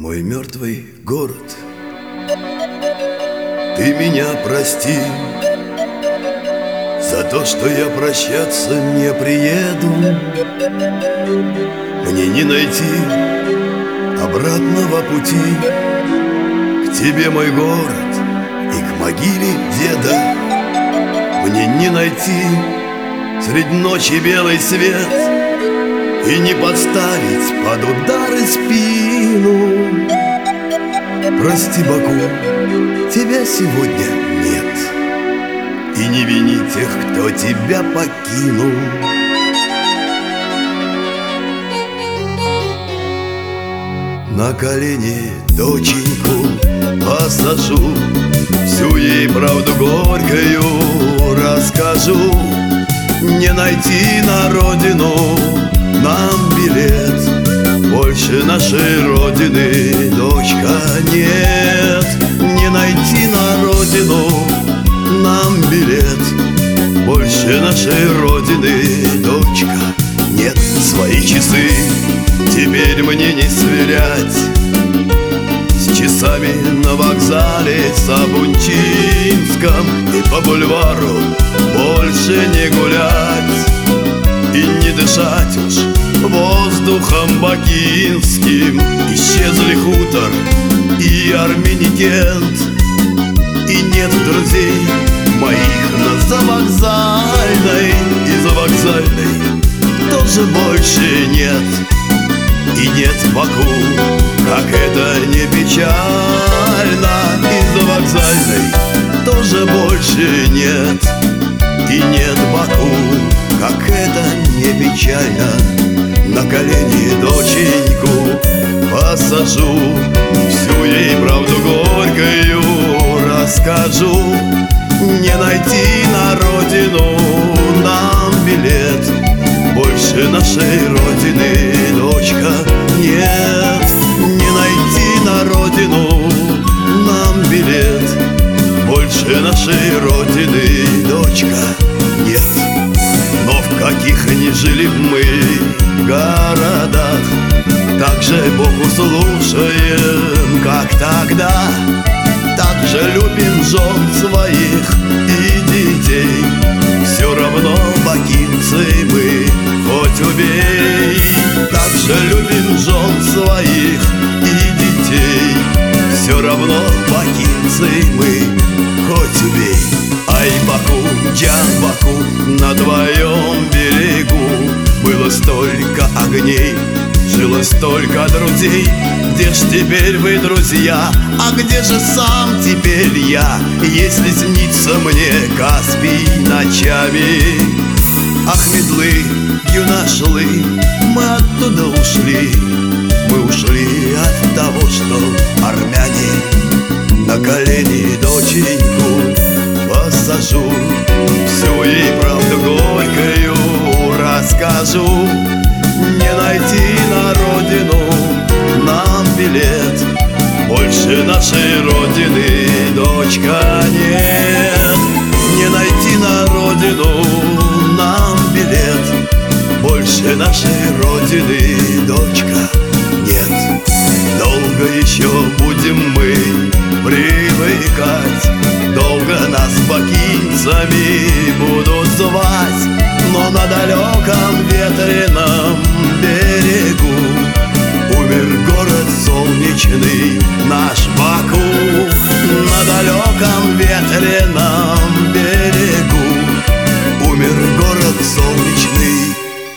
Мой мертвый город, ты меня прости за то, что я прощаться не приеду. Мне не найти обратного пути к тебе, мой город, и к могиле деда. Мне не найти средь ночи белый свет и не подставить под удары спину. Прости, Баку, тебя сегодня нет, и не вини тех, кто тебя покинул. На колени доченьку посажу, всю ей правду горькую расскажу. Не найти на родину нам билет, больше нашей родины, дочка, нет. Не найти на родину нам билет, больше нашей родины, дочка, нет. Свои часы теперь мне не сверять с часами на вокзале Сабунчинском, и по бульвару больше не гулять и не дышать уж воздухом бакинским. Исчезли хутор и Армяникент, и нет друзей моих на Завокзальной, и за вокзальной тоже больше нет. И нет в Баку, как это не печально, и за вокзальной тоже больше нет. И нет в Баку, как это не печально. На колени доченьку посажу, всю ей правду горькую расскажу. Не найти на родину нам билет, больше нашей родины, дочка, нет. Не найти на родину нам билет, больше нашей родины, дочка, нет. Но в каких ни жили мы городах, так же Богу слушаем, как тогда. Так же любим жен своих и детей, все равно бакинцы мы, хоть убей. Так же любим жен своих и детей, все равно бакинцы мы, хоть убей. Ай, Баку, Джан Баку, на твоем берегу было столько огней, жило столько друзей. Где ж теперь вы, друзья, а где же сам теперь я, если снится мне Каспий ночами? Ахмедлы, Юнашлы, мы оттуда ушли, мы ушли от того, что армяне. На колени доченьку посажу, всю ей правду горькую расскажу. Не найти на родину нам билет, больше нашей родины, дочка, нет. Не найти на родину нам билет, больше нашей родины, дочка, нет. Долго еще будем мы привыкать, долго нас бакинцами будут звать, но на далеком ветреном берегу умер город солнечный, наш Баку. На далеком ветреном берегу умер город солнечный,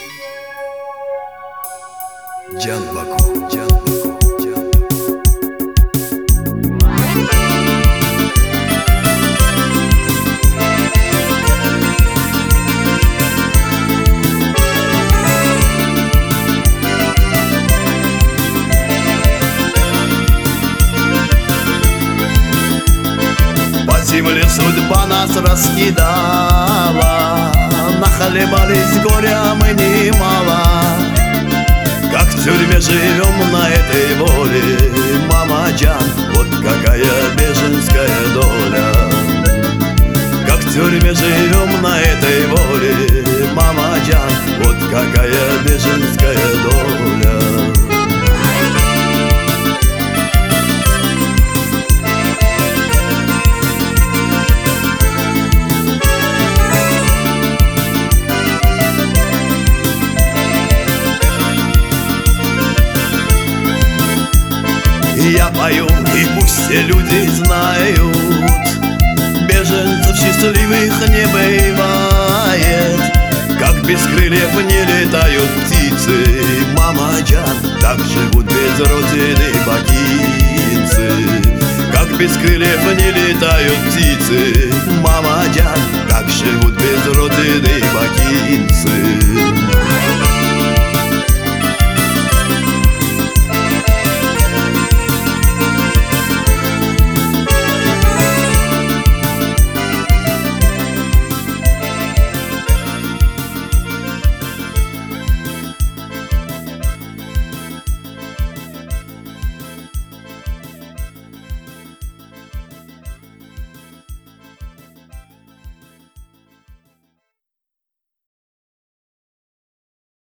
Джан Баку, Джан Баку, Джан Баку. Земле судьба нас раскидала, нахлебались горя мы немало. Как в тюрьме живем на этой воле, мама Джан, вот какая беженская доля. Как в тюрьме живем на этой воле, мама Джан, вот какая беженская доля. Я пою, и пусть все люди знают, беженцев счастливых не бывает. Как без крыльев не летают птицы, мама Джан, так живут без родины бакинцы. Как без крыльев не летают птицы, мама Джан, так живут без родины бакинцы.